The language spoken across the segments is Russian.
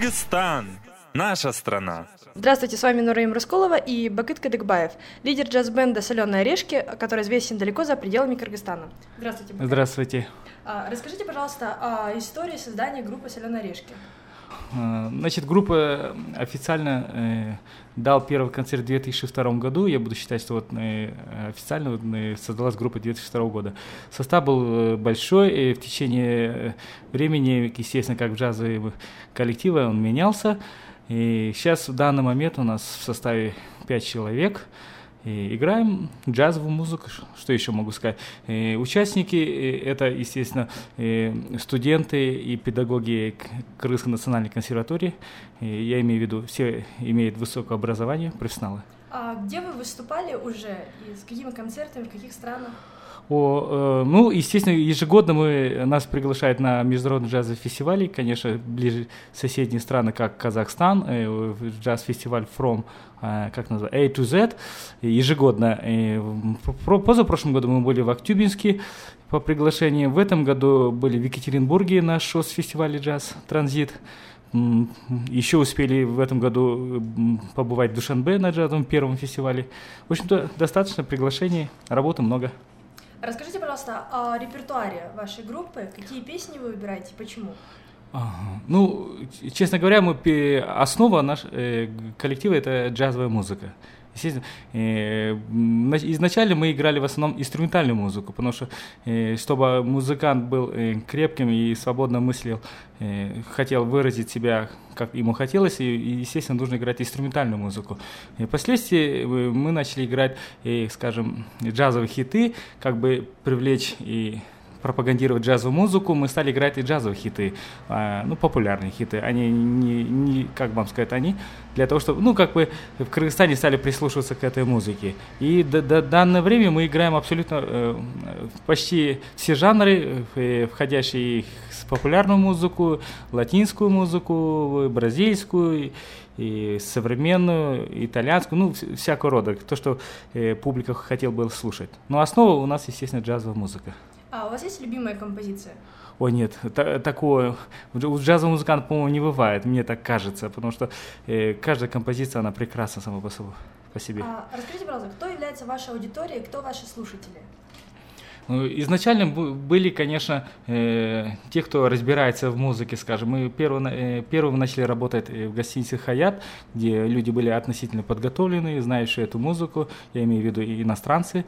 Кыргызстан. Наша страна. Здравствуйте, с вами Нураим Расколова и Бакыт Кадыкбаев, лидер джаз-бенда «Соленые орешки», который известен далеко за пределами Кыргызстана. Здравствуйте, Бакыт. Здравствуйте. Расскажите, пожалуйста, о истории создания группы «Соленые орешки». Значит, группа официально дал первый концерт в 2002 году. Я буду считать, что официально создалась группа 2002 года. Состав был большой, и в течение времени, естественно, как в джазовые коллективы, он менялся. И сейчас в данный момент у нас в составе 5 человек. И играем джазовую музыку, что еще могу сказать. Участники – это, естественно, студенты и педагоги Кыргызской национальной консерватории. Я имею в виду, все имеют высокое образование, профессионалы. А где вы выступали уже? И с какими концертами, в каких странах? Естественно, ежегодно нас приглашают на международные джазовые фестивали, конечно, ближе соседние страны, как Казахстан, джаз-фестиваль From, как называется, A to Z, ежегодно. Позапрошлом году мы были в Актюбинске по приглашению, в этом году были в Екатеринбурге на фестивале джаз «Транзит». Еще успели в этом году побывать в Душанбе на джазовом первом фестивале. В общем-то, достаточно приглашений, работы много. Расскажите, пожалуйста, о репертуаре вашей группы. Какие песни вы выбираете и почему? Честно говоря, основа нашего коллектива – это джазовая музыка. Естественно, изначально мы играли в основном инструментальную музыку, потому что, чтобы музыкант был крепким и свободно мыслил, хотел выразить себя, как ему хотелось, и, естественно, нужно играть инструментальную музыку. И впоследствии мы начали играть, скажем, джазовые хиты, как бы привлечь и пропагандировать джазовую музыку, мы стали играть и джазовые хиты, популярные хиты. Они не как вам сказать, они для того, чтобы, в Кыргызстане стали прислушиваться к этой музыке. И до данное время мы играем абсолютно почти все жанры, входящие в популярную музыку, латинскую музыку, бразильскую, и современную, итальянскую, всякого рода, то, что публика хотела бы слушать. Но основа у нас, естественно, джазовая музыка. А у вас есть любимая композиция? О, нет, такое у джазового музыканта, по-моему, не бывает, мне так кажется, потому что каждая композиция, она прекрасна сама по себе. Расскажите, пожалуйста, кто является вашей аудиторией, кто ваши слушатели? Изначально были, конечно, те, кто разбирается в музыке, скажем. Мы первым начали работать в гостинице «Хаят», где люди были относительно подготовлены, знающие эту музыку, я имею в виду и иностранцы,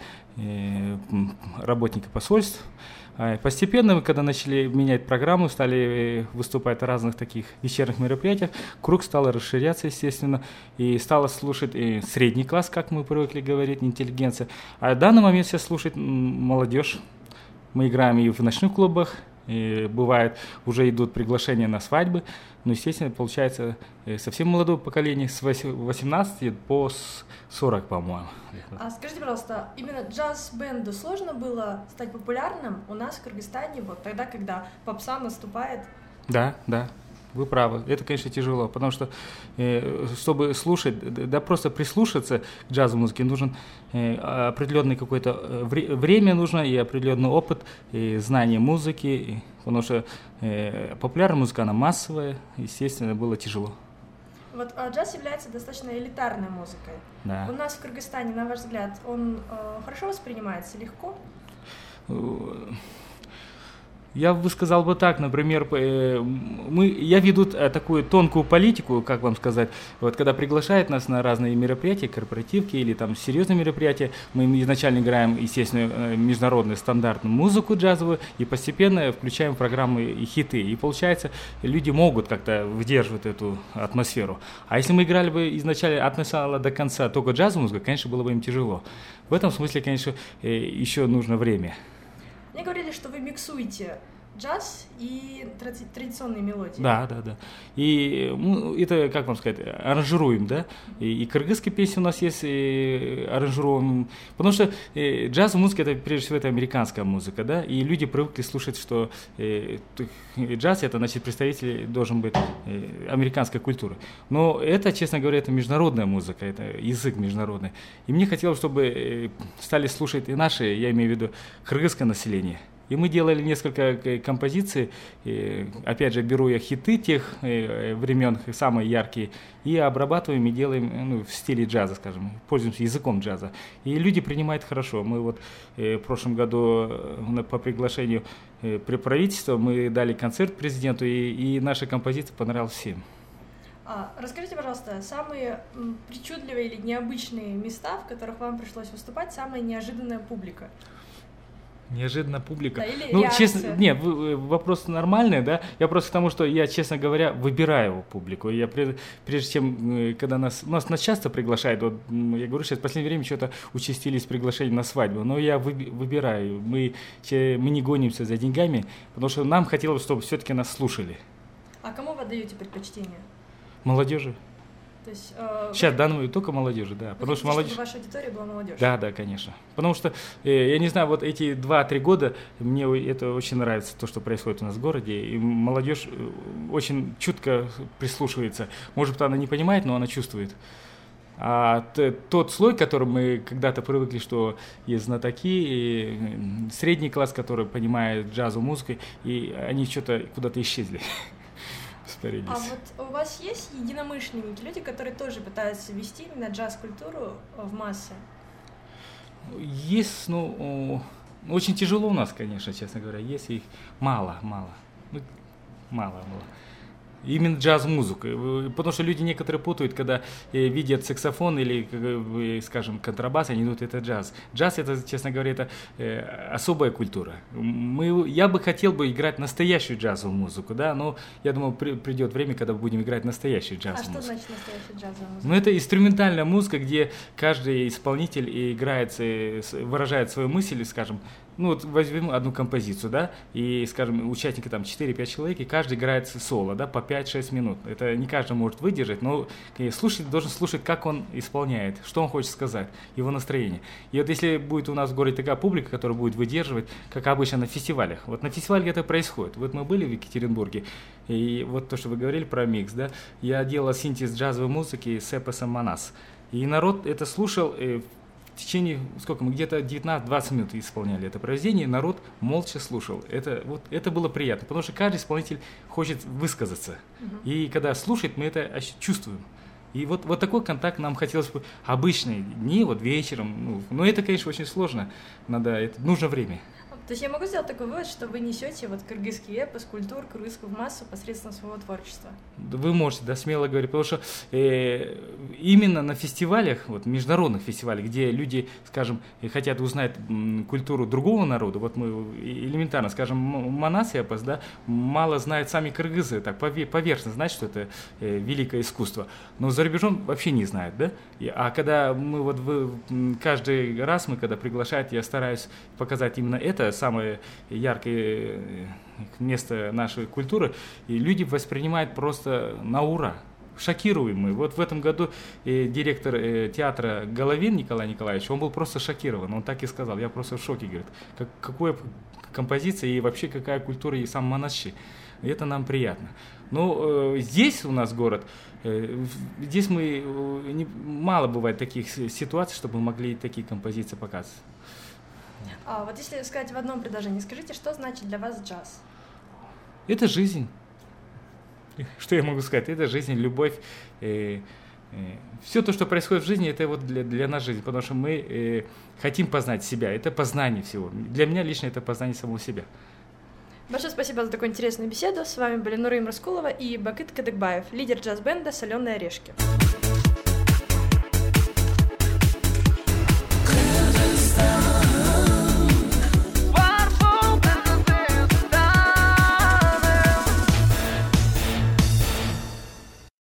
работники посольств. Постепенно, когда начали менять программу, стали выступать в разных таких вечерних мероприятиях, круг стал расширяться, естественно, и стало слушать и средний класс, как мы привыкли говорить, интеллигенция. А в данный момент сейчас слушает молодежь. Мы играем и в ночных клубах, и бывает, уже идут приглашения на свадьбы. Но, естественно, получается совсем молодое поколение, с 18 по 40, по-моему. Скажите, пожалуйста, именно джаз-бенду сложно было стать популярным у нас в Кыргызстане, вот тогда, когда попса наступает? Да, вы правы. Это, конечно, тяжело, потому что, чтобы слушать, просто прислушаться к джазовой музыке, нужен определенное какое-то время нужно, и определенный опыт, и знание музыки, потому что популярная музыка, она массовая, естественно, было тяжело. Вот джаз является достаточно элитарной музыкой. Да. У нас в Кыргызстане, на ваш взгляд, он хорошо воспринимается, легко? Я бы сказал бы так, например, я веду такую тонкую политику, как вам сказать, вот когда приглашают нас на разные мероприятия, корпоративки или там серьезные мероприятия, мы изначально играем, естественно, международную стандартную музыку джазовую и постепенно включаем в программы и хиты. И получается, люди могут как-то выдерживать эту атмосферу. А если мы играли бы изначально от начала до конца только джазовую музыку, конечно, было бы им тяжело. В этом смысле, конечно, еще нужно время. Мне говорили, что вы миксуете джаз и традиционные мелодии. Да. И это, как вам сказать, аранжируем, да? И кыргызские песни у нас есть, и аранжируем. Потому что джазовая музыка, это прежде всего это американская музыка, да? И люди привыкли слушать, что джаз, это, значит, представитель должен быть американской культуры. Но это, честно говоря, это международная музыка, это язык международный. И мне хотелось, чтобы стали слушать и наши, я имею в виду, кыргызское население. И мы делали несколько композиций, опять же, беру я хиты тех времен, самые яркие, и обрабатываем и делаем в стиле джаза, скажем, пользуемся языком джаза. И люди принимают хорошо. Мы вот в прошлом году по приглашению правительства мы дали концерт президенту, и наша композиция понравилась всем. Расскажите, пожалуйста, самые причудливые или необычные места, в которых вам пришлось выступать, самая неожиданная публика? Неожиданно публика. Да, или реакция. Честно, нет, вопрос нормальный, да. Я просто к тому, что я, честно говоря, выбираю публику. Я прежде чем, когда нас часто приглашают, вот, я говорю, сейчас в последнее время что-то участились приглашения на свадьбу, но я выбираю. Мы не гонимся за деньгами, потому что нам хотелось, чтобы все-таки нас слушали. А кому вы отдаете предпочтение? Молодежи. То есть, сейчас данную только молодежи, да. Потому что молодежь... чтобы ваша аудитория была молодежь? Да, конечно. Потому что, я не знаю, вот эти 2-3 года мне это очень нравится, то, что происходит у нас в городе. И молодежь очень чутко прислушивается. Может быть, она не понимает, но она чувствует. А тот слой, к которому мы когда-то привыкли, что есть знатоки, и средний класс, который понимает джазовую музыку, и они что-то куда-то исчезли. А вот у вас есть единомышленники, люди, которые тоже пытаются ввести именно джаз-культуру в массы? Есть, очень тяжело у нас, конечно, честно говоря, есть их мало. Именно джаз-музыку, потому что люди некоторые путают, когда видят саксофон или, скажем, контрабас, они думают, это джаз. Джаз, это, честно говоря, это особая культура. Я бы хотел играть настоящую джазовую музыку, да, но я думаю, придет время, когда будем играть настоящую джазовую музыку. А что значит настоящая джазовая музыка? Это инструментальная музыка, где каждый исполнитель играет, выражает свою мысль, скажем, возьмем одну композицию, да, и, скажем, участники там 4-5 человек, и каждый играет соло, да, по 5-6 минут. Это не каждый может выдержать, но слушатель должен слушать, как он исполняет, что он хочет сказать, его настроение. И вот если будет у нас в городе такая публика, которая будет выдерживать, как обычно на фестивалях, вот на фестивале это происходит. Вот мы были в Екатеринбурге, и вот то, что вы говорили про микс, да, я делал синтез джазовой музыки с эпосом Манас. И народ это слушал, в течение, мы где-то 19-20 минут исполняли это произведение, народ молча слушал. Это было приятно, потому что каждый исполнитель хочет высказаться. И когда слушает, мы это чувствуем. И вот такой контакт нам хотелось бы обычный, не вечером. Но это, конечно, очень сложно. Нужно время. То есть я могу сделать такой вывод, что вы несете кыргызский эпос, культуру кыргызскую в массу посредством своего творчества? Вы можете, смело говорить, потому что именно на фестивалях, международных фестивалях, где люди, скажем, хотят узнать культуру другого народа, мы элементарно, скажем, Манас эпос, да, мало знают сами кыргызы, так поверхностно знают, что это великое искусство, но за рубежом вообще не знают, да? А когда мы каждый раз, когда приглашают, я стараюсь показать именно это самое яркое место нашей культуры, и люди воспринимают просто на ура. Шокируемый. В этом году директор театра Головин Николай Николаевич, он был просто шокирован. Он так и сказал, я просто в шоке, говорит, какая композиция и вообще какая культура и сам Манасчи. Это нам приятно. Но здесь у нас город, здесь мало бывает таких ситуаций, чтобы мы могли такие композиции показывать. Вот если сказать в одном предложении, скажите, что значит для вас джаз? Это жизнь. Что я могу сказать? Это жизнь, любовь. Все то, что происходит в жизни, это для нас жизнь, потому что мы хотим познать себя. Это познание всего. Для меня лично это познание самого себя. Большое спасибо за такую интересную беседу. С вами были Нурим Раскулова и Бакыт Кадыкбаев, лидер джаз-бенда «Соленые орешки».